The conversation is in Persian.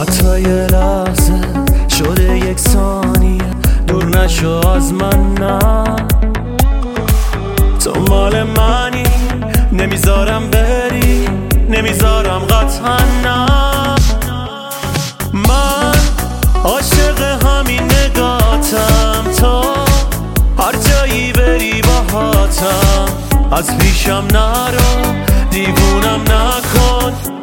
حتی یه لحظه شده یک ثانیه دور نشو از من، نه تو مال منی، نمیذارم بری، نمیذارم قطعا، نه من عاشق همین نگاتم، تو هر جایی بری باهاتم، از پیشم نرو، دیوونم نکن.